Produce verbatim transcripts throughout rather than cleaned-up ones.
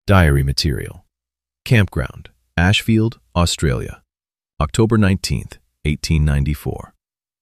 Diary material. Campground, Ashfield, Australia, October nineteenth, eighteen ninety-four.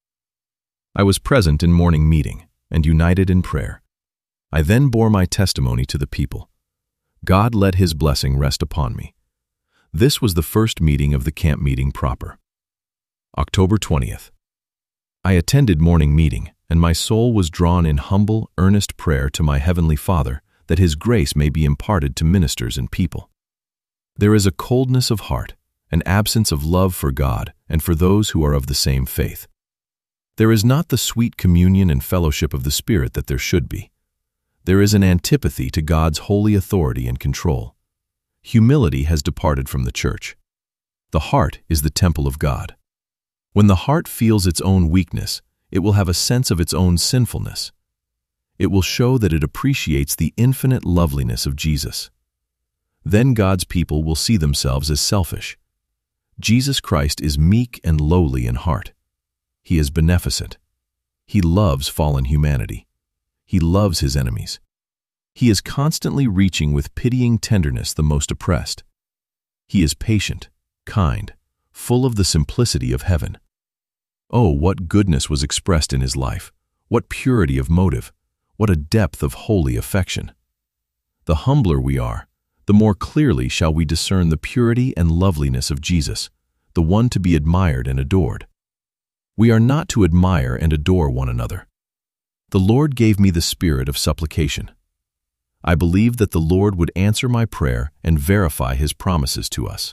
I was present in morning meeting and united in prayer. I then bore my testimony to the people. God let His blessing rest upon me. This was the first meeting of the camp meeting proper. October twentieth. I attended morning meeting, and my soul was drawn in humble, earnest prayer to my Heavenly Father that His grace may be imparted to ministers and people. There is a coldness of heart, an absence of love for God and for those who are of the same faith. There is not the sweet communion and fellowship of the Spirit that there should be. There is an antipathy to God's holy authority and control. Humility has departed from the church. The heart is the temple of God. When the heart feels its own weakness, it will have a sense of its own sinfulness. It will show that it appreciates the infinite loveliness of Jesus. Then God's people will see themselves as selfish. Jesus Christ is meek and lowly in heart. He is beneficent. He loves fallen humanity. He loves His enemies. He is constantly reaching with pitying tenderness the most oppressed. He is patient, kind, full of the simplicity of heaven. Oh, what goodness was expressed in His life! What purity of motive! What a depth of holy affection! The humbler we are, the more clearly shall we discern the purity and loveliness of Jesus, the one to be admired and adored. We are not to admire and adore one another. The Lord gave me the spirit of supplication. I believe that the Lord would answer my prayer and verify His promises to us.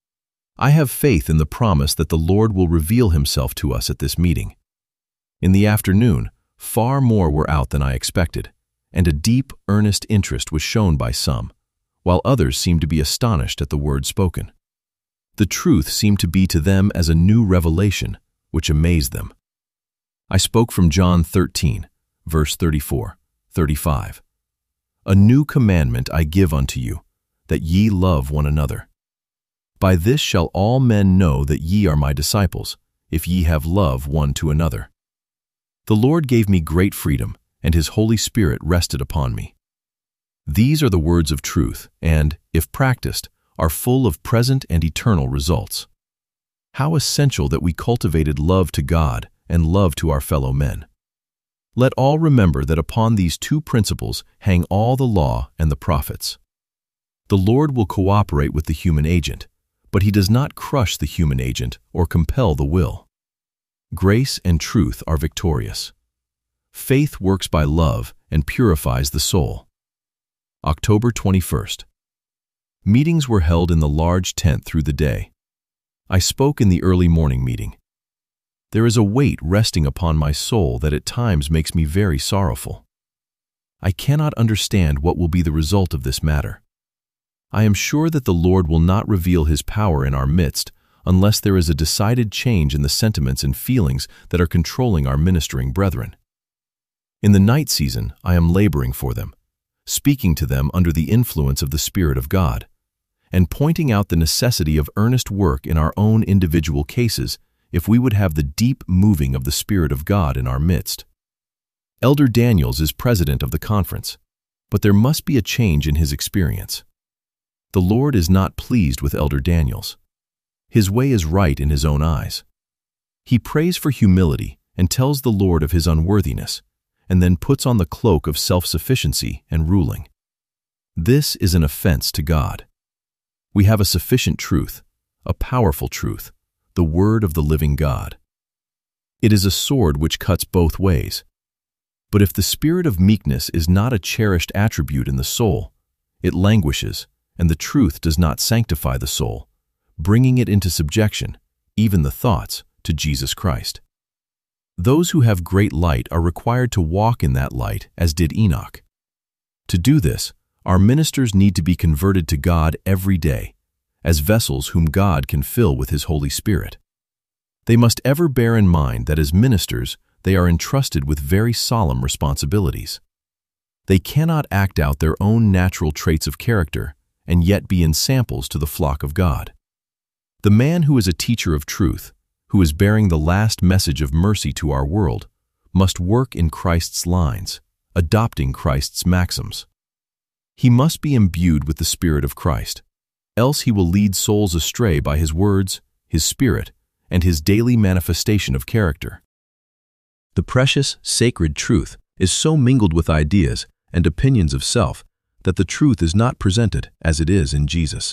I have faith in the promise that the Lord will reveal Himself to us at this meeting. In the afternoon, far more were out than I expected, and a deep, earnest interest was shown by some, while others seemed to be astonished at the word spoken. The truth seemed to be to them as a new revelation, which amazed them. I spoke from John thirteen, verse thirty-four, thirty-five. A new commandment I give unto you, that ye love one another. By this shall all men know that ye are my disciples, if ye have love one to another. The Lord gave me great freedom, and His Holy Spirit rested upon me. These are the words of truth, and, if practiced, are full of present and eternal results. How essential that we cultivated love to God and love to our fellow men. Let all remember that upon these two principles hang all the law and the prophets. The Lord will cooperate with the human agent, but He does not crush the human agent or compel the will. Grace and truth are victorious. Faith works by love and purifies the soul. October twenty-first. Meetings were held in the large tent through the day. I spoke in the early morning meeting. There is a weight resting upon my soul that at times makes me very sorrowful. I cannot understand what will be the result of this matter. I am sure that the Lord will not reveal His power in our midst unless there is a decided change in the sentiments and feelings that are controlling our ministering brethren. In the night season, I am laboring for them, speaking to them under the influence of the Spirit of God, and pointing out the necessity of earnest work in our own individual cases if we would have the deep moving of the Spirit of God in our midst. Elder Daniels is president of the conference, but there must be a change in his experience. The Lord is not pleased with Elder Daniels. His way is right in his own eyes. He prays for humility and tells the Lord of his unworthiness, and then puts on the cloak of self-sufficiency and ruling. This is an offense to God. We have a sufficient truth, a powerful truth, the Word of the living God. It is a sword which cuts both ways. But if the spirit of meekness is not a cherished attribute in the soul, it languishes, and the truth does not sanctify the soul, bringing it into subjection, even the thoughts, to Jesus Christ. Those who have great light are required to walk in that light, as did Enoch. To do this, our ministers need to be converted to God every day, as vessels whom God can fill with His Holy Spirit. They must ever bear in mind that as ministers, they are entrusted with very solemn responsibilities. They cannot act out their own natural traits of character and yet be ensamples to the flock of God. The man who is a teacher of truth, who is bearing the last message of mercy to our world, must work in Christ's lines, adopting Christ's maxims. He must be imbued with the Spirit of Christ, else he will lead souls astray by his words, his spirit, and his daily manifestation of character. The precious, sacred truth is so mingled with ideas and opinions of self that the truth is not presented as it is in Jesus.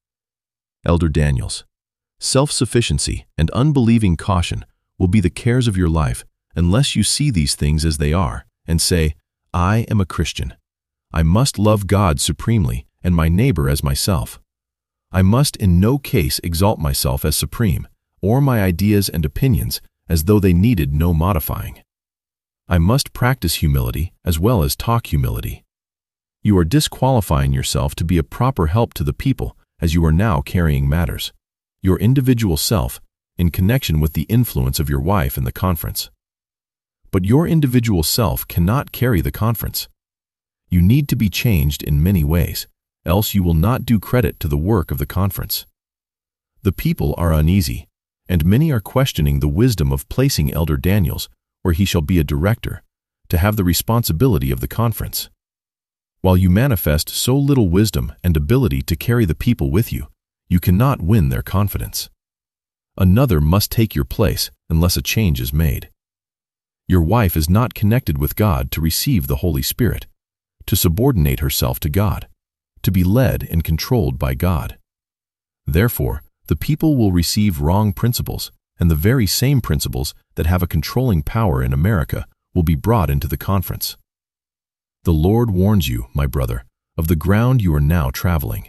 Elder Daniels, self-sufficiency and unbelieving caution will be the cares of your life unless you see these things as they are and say, I am a Christian. I must love God supremely and my neighbor as myself. I must in no case exalt myself as supreme, or my ideas and opinions as though they needed no modifying. I must practice humility as well as talk humility. You are disqualifying yourself to be a proper help to the people as you are now carrying matters, your individual self, in connection with the influence of your wife in the conference. But your individual self cannot carry the conference. You need to be changed in many ways, else you will not do credit to the work of the conference. The people are uneasy, and many are questioning the wisdom of placing Elder Daniels, where he shall be a director, to have the responsibility of the conference. While you manifest so little wisdom and ability to carry the people with you, you cannot win their confidence. Another must take your place unless a change is made. Your wife is not connected with God to receive the Holy Spirit, to subordinate herself to God, to be led and controlled by God. Therefore, the people will receive wrong principles, and the very same principles that have a controlling power in America will be brought into the conference. The Lord warns you, my brother, of the ground you are now traveling.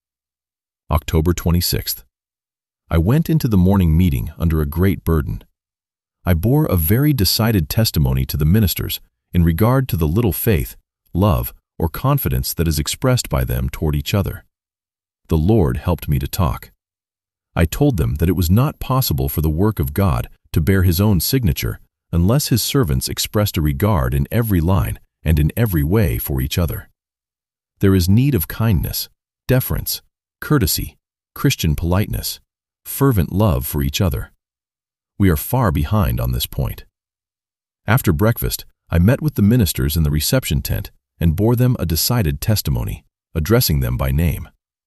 October twenty-sixth. I went into the morning meeting under a great burden. I bore a very decided testimony to the ministers in regard to the little faith, love, or confidence that is expressed by them toward each other. The Lord helped me to talk. I told them that it was not possible for the work of God to bear His own signature unless His servants expressed a regard in every line and in every way for each other. There is need of kindness, deference, courtesy, Christian politeness, fervent love for each other. We are far behind on this point. After breakfast, I met with the ministers in the reception tent and bore them a decided testimony, addressing them by name.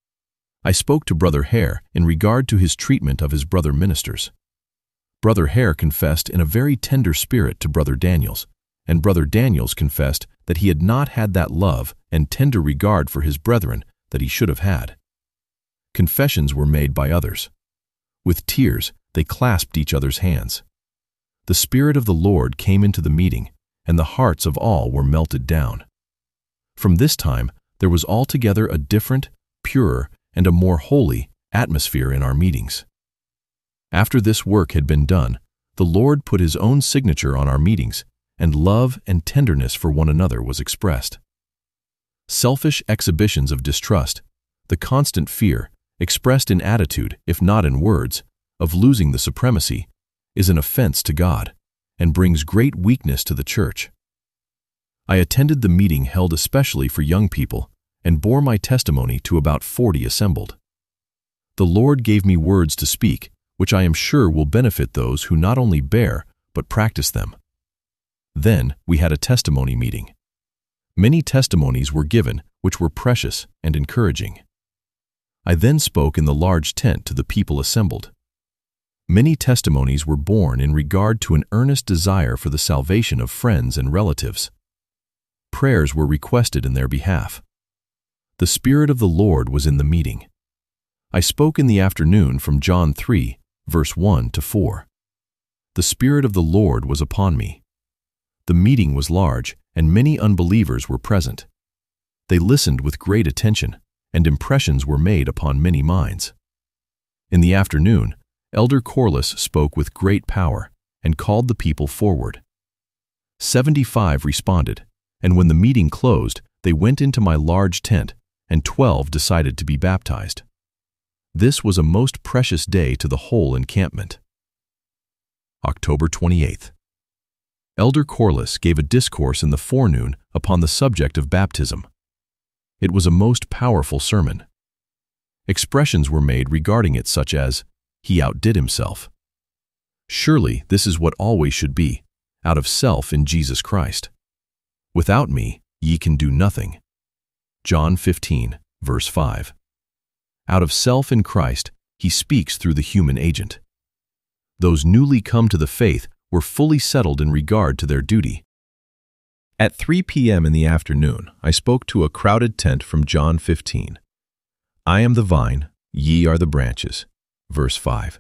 I spoke to Brother Hare in regard to his treatment of his brother ministers. Brother Hare confessed in a very tender spirit to Brother Daniels, and Brother Daniels confessed that he had not had that love and tender regard for his brethren that he should have had. Confessions were made by others. With tears, they clasped each other's hands. The Spirit of the Lord came into the meeting, and the hearts of all were melted down. From this time, there was altogether a different, purer, and a more holy atmosphere in our meetings. After this work had been done, the Lord put His own signature on our meetings, and love and tenderness for one another was expressed. Selfish exhibitions of distrust, the constant fear, expressed in attitude, if not in words, of losing the supremacy, is an offense to God, and brings great weakness to the church. I attended the meeting held especially for young people, and bore my testimony to about forty assembled. The Lord gave me words to speak, which I am sure will benefit those who not only bear, but practice them. Then we had a testimony meeting. Many testimonies were given, which were precious and encouraging. I then spoke in the large tent to the people assembled. Many testimonies were borne in regard to an earnest desire for the salvation of friends and relatives. Prayers were requested in their behalf. The Spirit of the Lord was in the meeting. I spoke in the afternoon from John three, verse one to four. The Spirit of the Lord was upon me. The meeting was large, and many unbelievers were present. They listened with great attention, and impressions were made upon many minds. In the afternoon, Elder Corliss spoke with great power and called the people forward. Seventy-five responded, and when the meeting closed, they went into my large tent, and twelve decided to be baptized. This was a most precious day to the whole encampment. October twenty-eighth. Elder Corliss gave a discourse in the forenoon upon the subject of baptism. It was a most powerful sermon. Expressions were made regarding it such as, "He outdid himself." Surely this is what always should be, out of self in Jesus Christ. "Without me, ye can do nothing." John fifteen, verse five. Out of self in Christ, he speaks through the human agent. Those newly come to the faith were fully settled in regard to their duty. At three p m in the afternoon, I spoke to a crowded tent from John fifteen. I am the vine, ye are the branches. Verse five.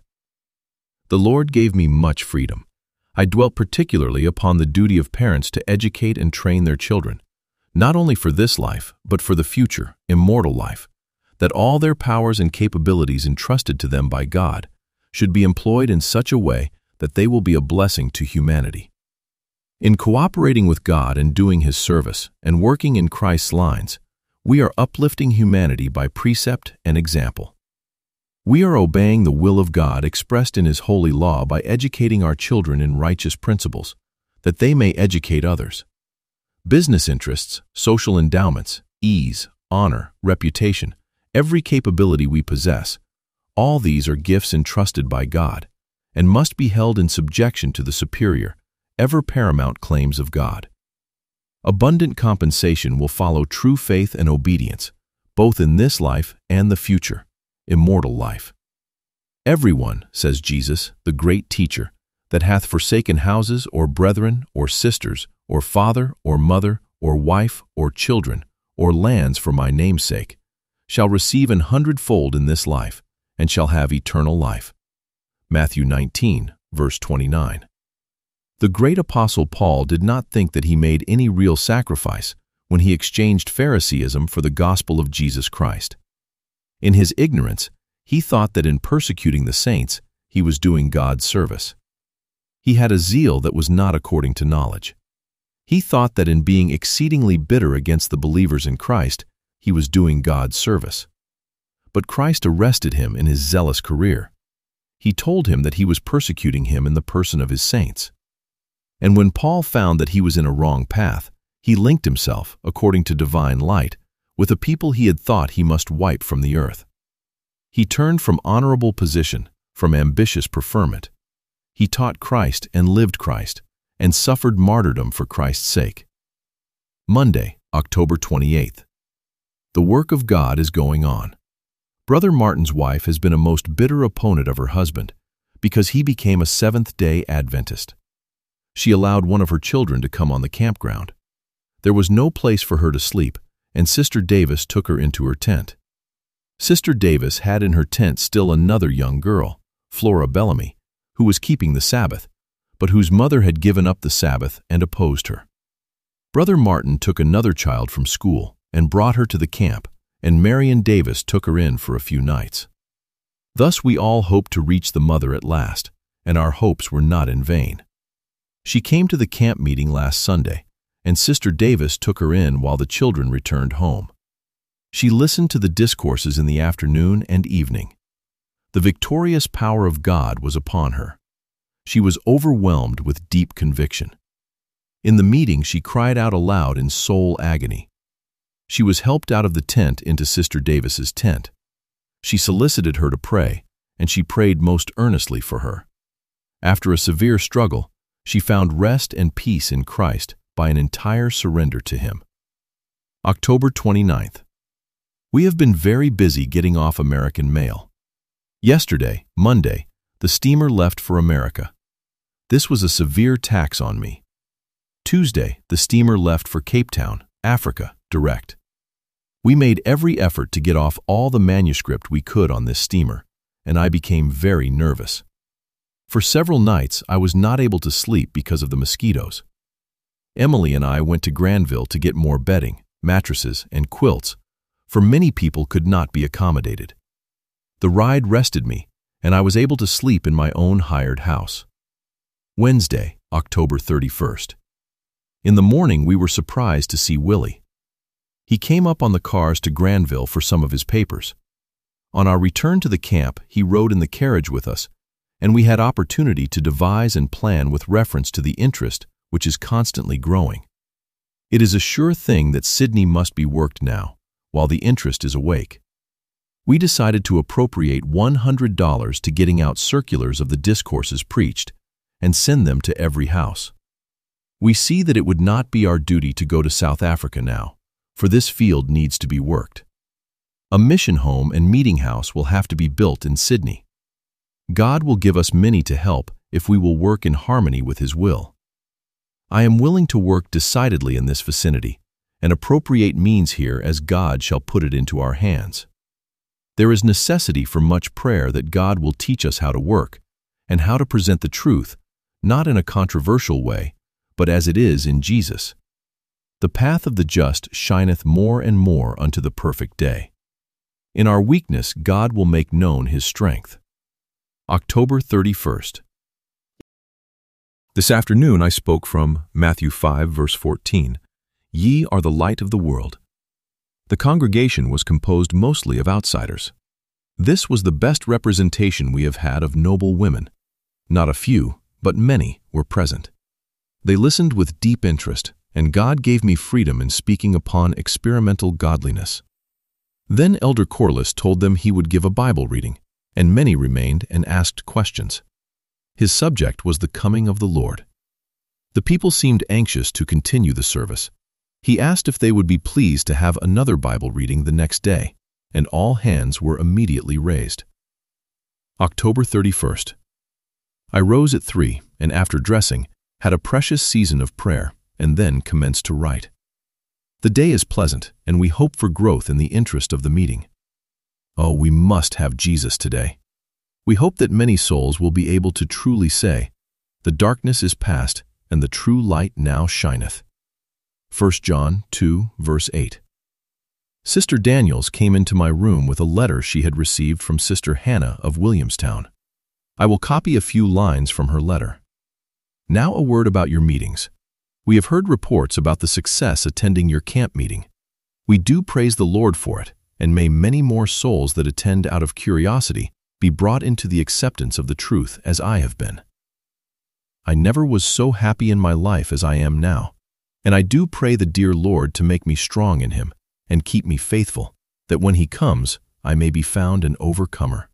The Lord gave me much freedom. I dwelt particularly upon the duty of parents to educate and train their children, not only for this life, but for the future, immortal life, that all their powers and capabilities entrusted to them by God should be employed in such a way that they will be a blessing to humanity. In cooperating with God and doing His service and working in Christ's lines, we are uplifting humanity by precept and example. We are obeying the will of God expressed in His holy law by educating our children in righteous principles, that they may educate others. Business interests, social endowments, ease, honor, reputation, every capability we possess, all these are gifts entrusted by God and must be held in subjection to the superior, ever paramount claims of God. Abundant compensation will follow true faith and obedience, both in this life and the future, immortal life. Everyone, says Jesus, the great teacher, that hath forsaken houses or brethren or sisters or father or mother or wife or children or lands for my name's sake, shall receive an hundredfold in this life, and shall have eternal life. Matthew nineteen, verse twenty-nine. The great apostle Paul did not think that he made any real sacrifice when he exchanged Phariseeism for the gospel of Jesus Christ. In his ignorance, he thought that in persecuting the saints, he was doing God's service. He had a zeal that was not according to knowledge. He thought that in being exceedingly bitter against the believers in Christ, he was doing God's service. But Christ arrested him in his zealous career. He told him that he was persecuting him in the person of his saints. And when Paul found that he was in a wrong path, he linked himself, according to divine light, with a people he had thought he must wipe from the earth. He turned from honorable position, from ambitious preferment. He taught Christ and lived Christ, and suffered martyrdom for Christ's sake. Monday, October twenty-eighth. The work of God is going on. Brother Martin's wife has been a most bitter opponent of her husband because he became a Seventh-day Adventist. She allowed one of her children to come on the campground. There was no place for her to sleep, and Sister Davis took her into her tent. Sister Davis had in her tent still another young girl, Flora Bellamy, who was keeping the Sabbath, but whose mother had given up the Sabbath and opposed her. Brother Martin took another child from school and brought her to the camp, and Marion Davis took her in for a few nights. Thus we all hoped to reach the mother at last, and our hopes were not in vain. She came to the camp meeting last Sunday, and Sister Davis took her in while the children returned home. She listened to the discourses in the afternoon and evening. The victorious power of God was upon her. She was overwhelmed with deep conviction. In the meeting, she cried out aloud in soul agony. She was helped out of the tent into Sister Davis's tent. She solicited her to pray, and she prayed most earnestly for her. After a severe struggle, she found rest and peace in Christ by an entire surrender to Him. October twenty-ninth. We have been very busy getting off American mail. Yesterday, Monday, the steamer left for America. This was a severe tax on me. Tuesday, the steamer left for Cape Town, Africa, direct. We made every effort to get off all the manuscript we could on this steamer, and I became very nervous. For several nights, I was not able to sleep because of the mosquitoes. Emily and I went to Granville to get more bedding, mattresses, and quilts, for many people could not be accommodated. The ride rested me, and I was able to sleep in my own hired house. Wednesday, October thirty-first. In the morning, we were surprised to see Willie. He came up on the cars to Granville for some of his papers. On our return to the camp, he rode in the carriage with us, and we had opportunity to devise and plan with reference to the interest which is constantly growing. It is a sure thing that Sydney must be worked now, while the interest is awake. We decided to appropriate one hundred dollars to getting out circulars of the discourses preached and send them to every house. We see that it would not be our duty to go to South Africa now, for this field needs to be worked. A mission home and meeting house will have to be built in Sydney. God will give us many to help if we will work in harmony with His will. I am willing to work decidedly in this vicinity and appropriate means here as God shall put it into our hands. There is necessity for much prayer that God will teach us how to work and how to present the truth, not in a controversial way, but as it is in Jesus. The path of the just shineth more and more unto the perfect day. In our weakness God will make known His strength. October thirty-first. This afternoon I spoke from Matthew five, verse fourteen, "Ye are the light of the world." The congregation was composed mostly of outsiders. This was the best representation we have had of noble women. Not a few, but many were present. They listened with deep interest, and God gave me freedom in speaking upon experimental godliness. Then Elder Corliss told them he would give a Bible reading, and many remained and asked questions. His subject was the coming of the Lord. The people seemed anxious to continue the service. He asked if they would be pleased to have another Bible reading the next day, and all hands were immediately raised. October thirty-first. I rose at three, and after dressing, had a precious season of prayer, and then commenced to write. The day is pleasant, and we hope for growth in the interest of the meeting. Oh, we must have Jesus today. We hope that many souls will be able to truly say, "The darkness is past, and the true light now shineth." First John two, verse eight. Sister Daniels came into my room with a letter she had received from Sister Hannah of Williamstown. I will copy a few lines from her letter. Now a word about your meetings. We have heard reports about the success attending your camp meeting. We do praise the Lord for it, and may many more souls that attend out of curiosity be brought into the acceptance of the truth as I have been. I never was so happy in my life as I am now, and I do pray the dear Lord to make me strong in Him and keep me faithful, that when He comes I may be found an overcomer.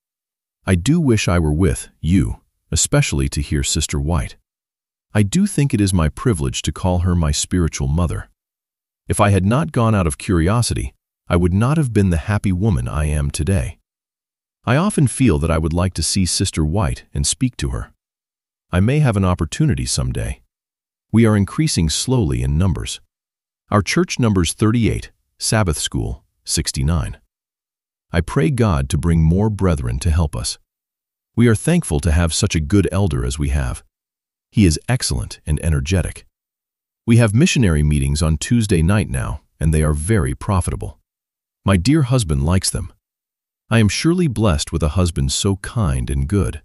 I do wish I were with you, especially to hear Sister White. I do think it is my privilege to call her my spiritual mother. If I had not gone out of curiosity, I would not have been the happy woman I am today. I often feel that I would like to see Sister White and speak to her. I may have an opportunity someday. We are increasing slowly in numbers. Our church numbers thirty-eight, Sabbath School, sixty-nine. I pray God to bring more brethren to help us. We are thankful to have such a good elder as we have. He is excellent and energetic. We have missionary meetings on Tuesday night now, and they are very profitable. My dear husband likes them. I am surely blessed with a husband so kind and good.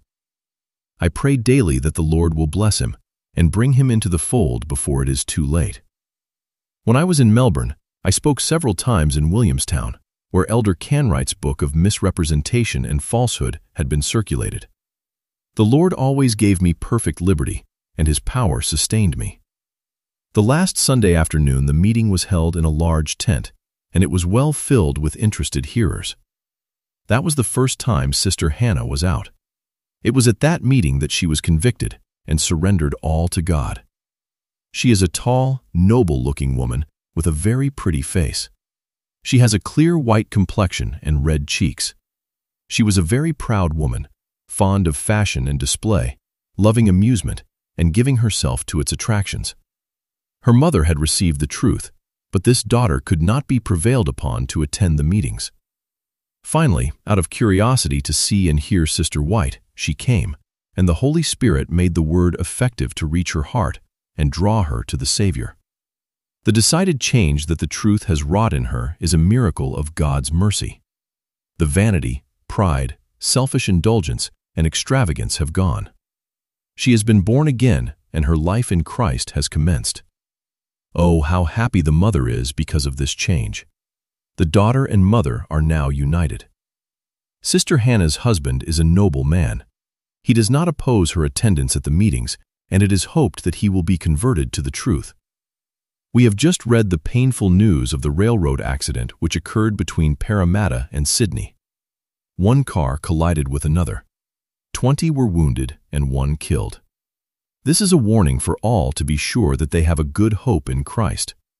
I pray daily that the Lord will bless him and bring him into the fold before it is too late. When I was in Melbourne, I spoke several times in Williamstown, where Elder Canwright's book of misrepresentation and falsehood had been circulated. The Lord always gave me perfect liberty, and His power sustained me. The last Sunday afternoon the meeting was held in a large tent, and it was well filled with interested hearers. That was the first time Sister Hannah was out. It was at that meeting that she was convicted and surrendered all to God. She is a tall, noble-looking woman with a very pretty face. She has a clear white complexion and red cheeks. She was a very proud woman, fond of fashion and display, loving amusement, and giving herself to its attractions. Her mother had received the truth, but this daughter could not be prevailed upon to attend the meetings. Finally, out of curiosity to see and hear Sister White, she came, and the Holy Spirit made the word effective to reach her heart and draw her to the Savior. The decided change that the truth has wrought in her is a miracle of God's mercy. The vanity, pride, selfish indulgence, and extravagance have gone. She has been born again, and her life in Christ has commenced. Oh, how happy the mother is because of this change. The daughter and mother are now united. Sister Hannah's husband is a noble man. He does not oppose her attendance at the meetings, and it is hoped that he will be converted to the truth. We have just read the painful news of the railroad accident which occurred between Parramatta and Sydney. One car collided with another. Twenty were wounded and one killed. This is a warning for all to be sure that they have a good hope in Christ.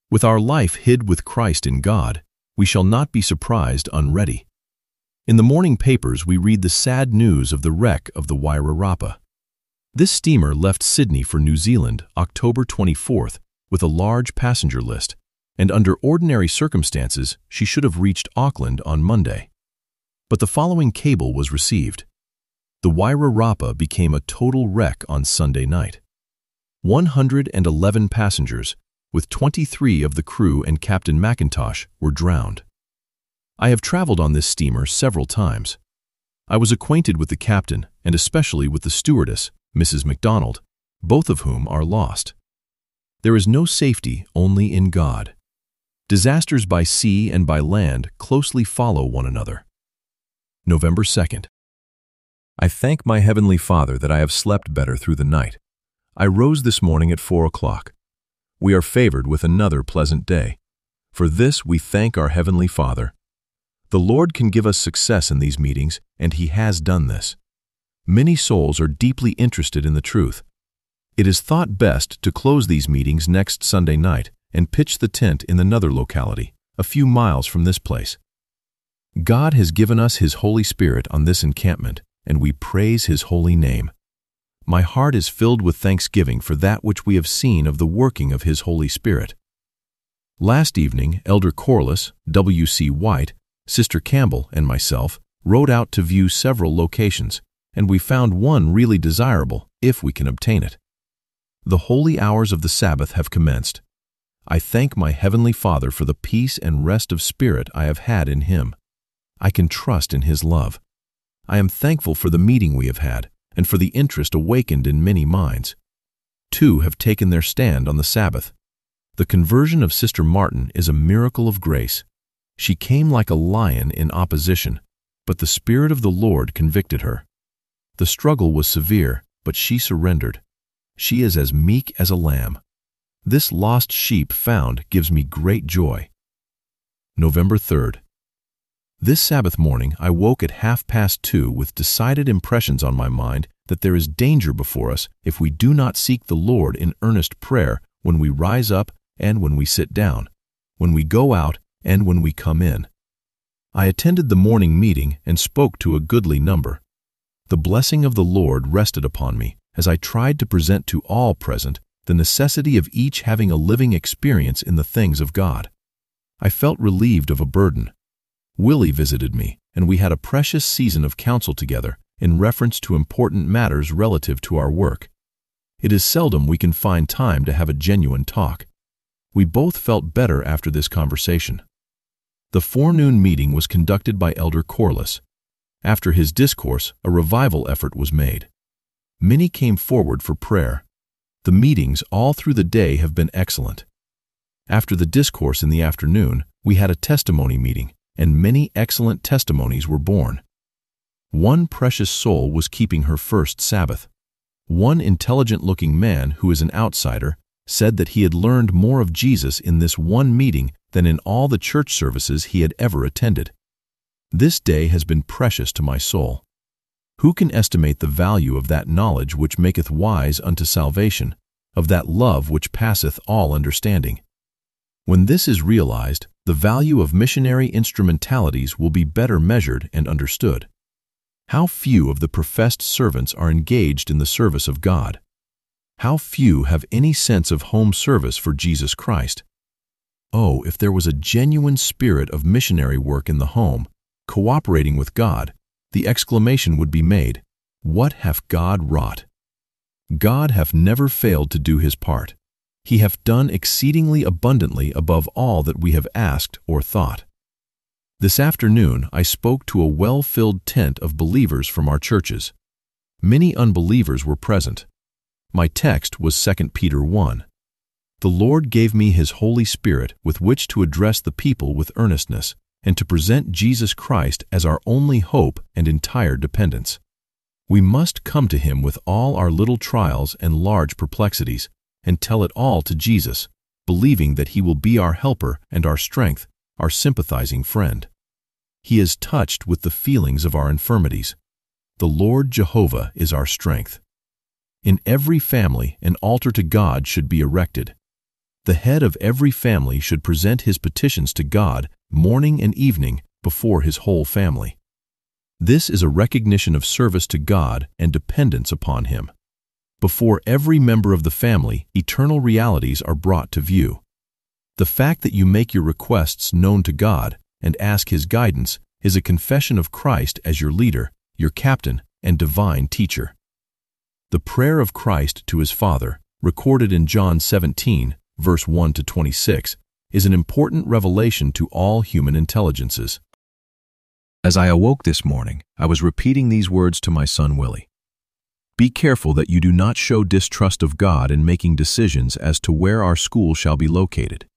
With our life hid with Christ in God, we shall not be surprised unready. In the morning papers we read the sad news of the wreck of the Wairarapa. This steamer left Sydney for New Zealand October twenty-fourth with a large passenger list, and under ordinary circumstances she should have reached Auckland on Monday. But the following cable was received. The Wairarapa became a total wreck on Sunday night. one hundred eleven passengers, with twenty-three of the crew and Captain McIntosh, were drowned. I have traveled on this steamer several times. I was acquainted with the captain and especially with the stewardess, Missus McDonald, both of whom are lost. There is no safety only in God. Disasters by sea and by land closely follow one another. November second. I thank my Heavenly Father that I have slept better through the night. I rose this morning at four o'clock. We are favored with another pleasant day. For this we thank our Heavenly Father. The Lord can give us success in these meetings, and He has done this. Many souls are deeply interested in the truth. It is thought best to close these meetings next Sunday night and pitch the tent in another locality, a few miles from this place. God has given us His Holy Spirit on this encampment, and we praise His holy name. My heart is filled with thanksgiving for that which we have seen of the working of His Holy Spirit. Last evening, Elder Corliss, W C White, Sister Campbell, and myself rode out to view several locations, and we found one really desirable, if we can obtain it. The holy hours of the Sabbath have commenced. I thank my Heavenly Father for the peace and rest of spirit I have had in Him. I can trust in His love. I am thankful for the meeting we have had, and for the interest awakened in many minds. Two have taken their stand on the Sabbath. The conversion of Sister Martin is a miracle of grace. She came like a lion in opposition, but the Spirit of the Lord convicted her. The struggle was severe, but she surrendered. She is as meek as a lamb. This lost sheep found gives me great joy. November third. This Sabbath morning I woke at half past two with decided impressions on my mind that there is danger before us if we do not seek the Lord in earnest prayer when we rise up and when we sit down, when we go out and when we come in. I attended the morning meeting and spoke to a goodly number. The blessing of the Lord rested upon me as I tried to present to all present the necessity of each having a living experience in the things of God. I felt relieved of a burden. Willie visited me, and we had a precious season of counsel together in reference to important matters relative to our work. It is seldom we can find time to have a genuine talk. We both felt better after this conversation. The forenoon meeting was conducted by Elder Corliss. After his discourse, a revival effort was made. Many came forward for prayer. The meetings all through the day have been excellent. After the discourse in the afternoon, we had a testimony meeting, and many excellent testimonies were born. One precious soul was keeping her first Sabbath. One intelligent-looking man who is an outsider said that he had learned more of Jesus in this one meeting than in all the church services he had ever attended. This day has been precious to my soul. Who can estimate the value of that knowledge which maketh wise unto salvation, of that love which passeth all understanding? When this is realized, the value of missionary instrumentalities will be better measured and understood. How few of the professed servants are engaged in the service of God? How few have any sense of home service for Jesus Christ? Oh, if there was a genuine spirit of missionary work in the home, cooperating with God, the exclamation would be made, "What hath God wrought?" God hath never failed to do His part. He hath done exceedingly abundantly above all that we have asked or thought. This afternoon I spoke to a well-filled tent of believers from our churches. Many unbelievers were present. My text was Second Peter one. The Lord gave me His Holy Spirit with which to address the people with earnestness and to present Jesus Christ as our only hope and entire dependence. We must come to Him with all our little trials and large perplexities and tell it all to Jesus, believing that He will be our helper and our strength, our sympathizing friend. He is touched with the feelings of our infirmities. The Lord Jehovah is our strength. In every family, an altar to God should be erected. The head of every family should present his petitions to God morning and evening before his whole family. This is a recognition of service to God and dependence upon Him. Before every member of the family, eternal realities are brought to view. The fact that you make your requests known to God and ask His guidance is a confession of Christ as your leader, your captain, and divine teacher. The prayer of Christ to His Father, recorded in John seventeen, verse one to twenty-six, is an important revelation to all human intelligences. As I awoke this morning, I was repeating these words to my son Willie. Be careful that you do not show distrust of God in making decisions as to where our school shall be located.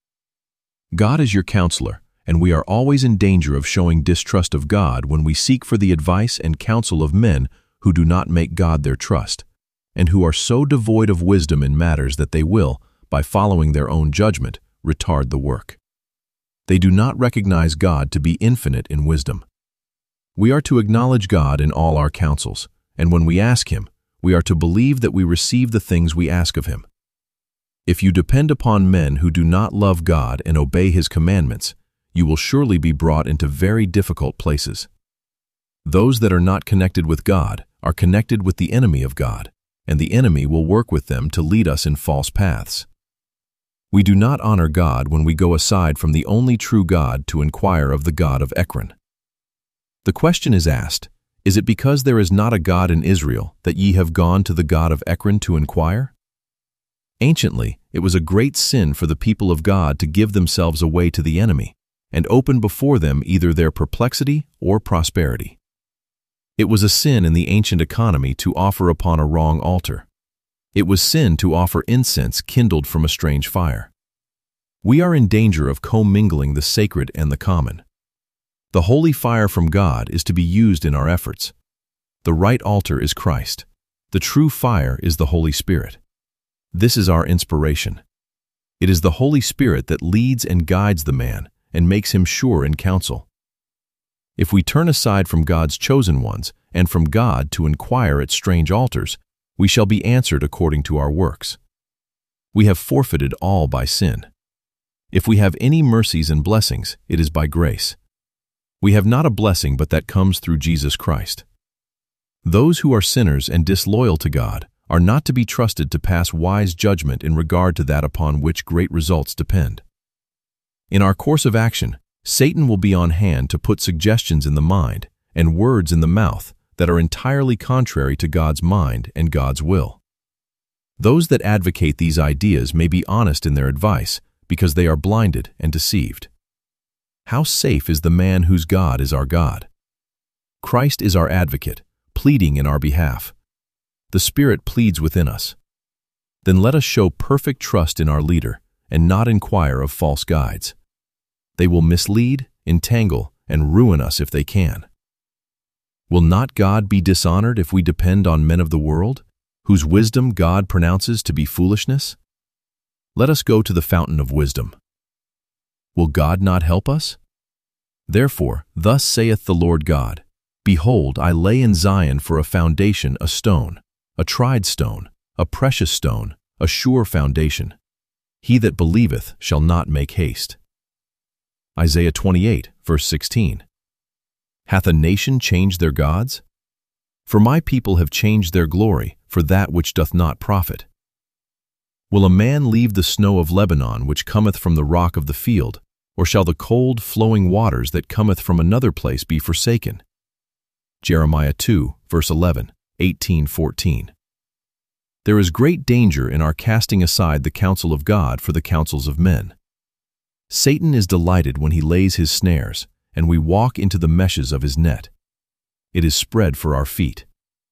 God is your counselor, and we are always in danger of showing distrust of God when we seek for the advice and counsel of men who do not make God their trust, and who are so devoid of wisdom in matters that they will, by following their own judgment, retard the work. They do not recognize God to be infinite in wisdom. We are to acknowledge God in all our counsels, and when we ask Him, we are to believe that we receive the things we ask of Him. If you depend upon men who do not love God and obey His commandments, you will surely be brought into very difficult places. Those that are not connected with God are connected with the enemy of God, and the enemy will work with them to lead us in false paths. We do not honor God when we go aside from the only true God to inquire of the God of Ekron. The question is asked, is it because there is not a God in Israel that ye have gone to the God of Ekron to inquire? Anciently, it was a great sin for the people of God to give themselves away to the enemy, and open before them either their perplexity or prosperity. It was a sin in the ancient economy to offer upon a wrong altar. It was sin to offer incense kindled from a strange fire. We are in danger of commingling the sacred and the common. The holy fire from God is to be used in our efforts. The right altar is Christ. The true fire is the Holy Spirit. This is our inspiration. It is the Holy Spirit that leads and guides the man and makes him sure in counsel. If we turn aside from God's chosen ones and from God to inquire at strange altars, we shall be answered according to our works. We have forfeited all by sin. If we have any mercies and blessings, it is by grace. We have not a blessing but that comes through Jesus Christ. Those who are sinners and disloyal to God are not to be trusted to pass wise judgment in regard to that upon which great results depend. In our course of action, Satan will be on hand to put suggestions in the mind and words in the mouth that are entirely contrary to God's mind and God's will. Those that advocate these ideas may be honest in their advice because they are blinded and deceived. How safe is the man whose God is our God? Christ is our advocate, pleading in our behalf. The Spirit pleads within us. Then let us show perfect trust in our leader and not inquire of false guides. They will mislead, entangle, and ruin us if they can. Will not God be dishonored if we depend on men of the world, whose wisdom God pronounces to be foolishness? Let us go to the fountain of wisdom. Will God not help us? Therefore, thus saith the Lord God, Behold, I lay in Zion for a foundation a stone, a tried stone, a precious stone, a sure foundation. He that believeth shall not make haste. Isaiah twenty-eight, verse sixteen. Hath a nation changed their gods? For my people have changed their glory for that which doth not profit. Will a man leave the snow of Lebanon which cometh from the rock of the field, or shall the cold flowing waters that cometh from another place be forsaken? Jeremiah two, verse eleven, eighteen, fourteen. There is great danger in our casting aside the counsel of God for the counsels of men. Satan is delighted when he lays his snares, and we walk into the meshes of his net. It is spread for our feet.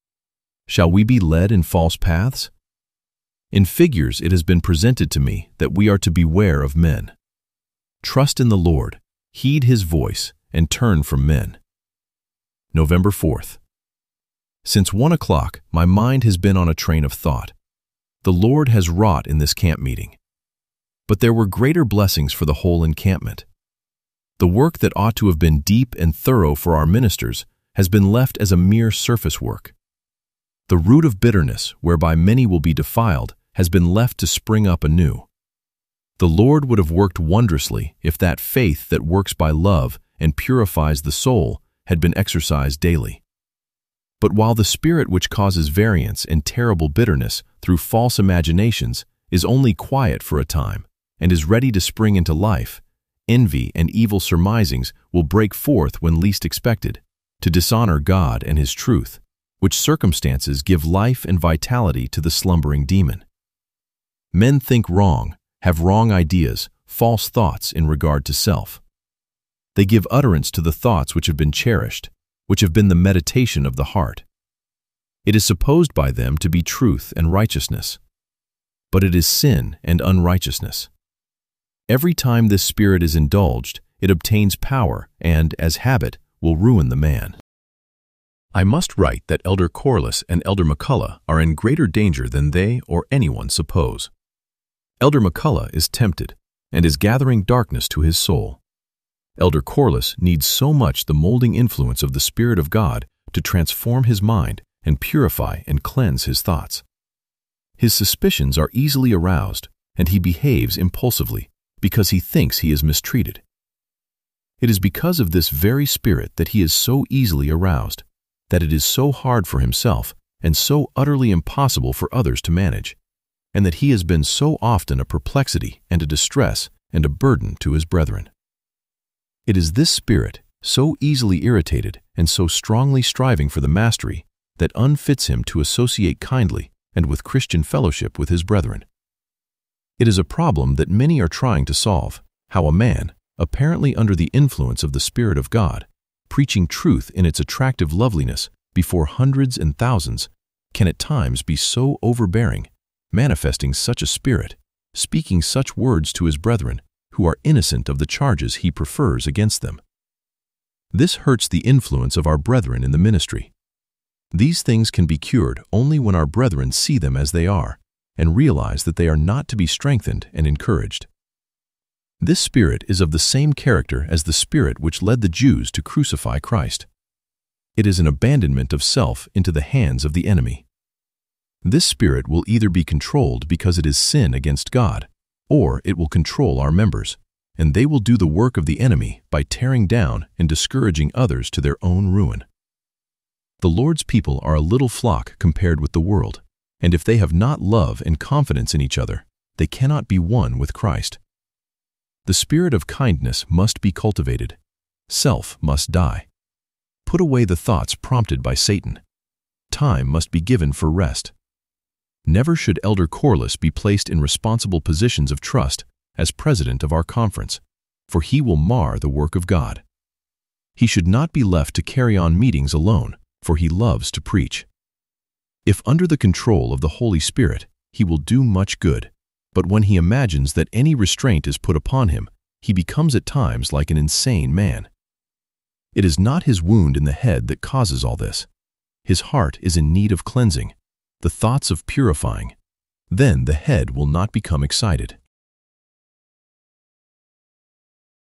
Shall we be led in false paths? In figures it has been presented to me that we are to beware of men. Trust in the Lord, heed His voice, and turn from men. November fourth. Since one o'clock, my mind has been on a train of thought. The Lord has wrought in this camp meeting. But there were greater blessings for the whole encampment. The work that ought to have been deep and thorough for our ministers has been left as a mere surface work. The root of bitterness, whereby many will be defiled, has been left to spring up anew. The Lord would have worked wondrously if that faith that works by love and purifies the soul had been exercised daily. But while the spirit which causes variance and terrible bitterness through false imaginations is only quiet for a time and is ready to spring into life, envy and evil surmisings will break forth when least expected, to dishonor God and His truth, which circumstances give life and vitality to the slumbering demon. Men think wrong, have wrong ideas, false thoughts in regard to self. They give utterance to the thoughts which have been cherished, which have been the meditation of the heart. It is supposed by them to be truth and righteousness, but it is sin and unrighteousness. Every time this spirit is indulged, it obtains power and, as habit, will ruin the man. I must write that Elder Corliss and Elder McCullough are in greater danger than they or anyone suppose. Elder McCullough is tempted and is gathering darkness to his soul. Elder Corliss needs so much the molding influence of the Spirit of God to transform his mind and purify and cleanse his thoughts. His suspicions are easily aroused, and he behaves impulsively because he thinks he is mistreated. It is because of this very spirit that he is so easily aroused, that it is so hard for himself and so utterly impossible for others to manage, and that he has been so often a perplexity and a distress and a burden to his brethren. It is this spirit, so easily irritated and so strongly striving for the mastery, that unfits him to associate kindly and with Christian fellowship with his brethren. It is a problem that many are trying to solve, how a man, apparently under the influence of the Spirit of God, preaching truth in its attractive loveliness before hundreds and thousands, can at times be so overbearing, manifesting such a spirit, speaking such words to his brethren, who are innocent of the charges he prefers against them. This hurts the influence of our brethren in the ministry. These things can be cured only when our brethren see them as they are and realize that they are not to be strengthened and encouraged. This spirit is of the same character as the spirit which led the Jews to crucify Christ. It is an abandonment of self into the hands of the enemy. This spirit will either be controlled because it is sin against God, or it will control our members, and they will do the work of the enemy by tearing down and discouraging others to their own ruin. The Lord's people are a little flock compared with the world, and if they have not love and confidence in each other, they cannot be one with Christ. The spirit of kindness must be cultivated. Self must die. Put away the thoughts prompted by Satan. Time must be given for rest. Never should Elder Corliss be placed in responsible positions of trust as president of our conference, for he will mar the work of God. He should not be left to carry on meetings alone, for he loves to preach. If under the control of the Holy Spirit, he will do much good, but when he imagines that any restraint is put upon him, he becomes at times like an insane man. It is not his wound in the head that causes all this. His heart is in need of cleansing, the thoughts of purifying. Then the head will not become excited.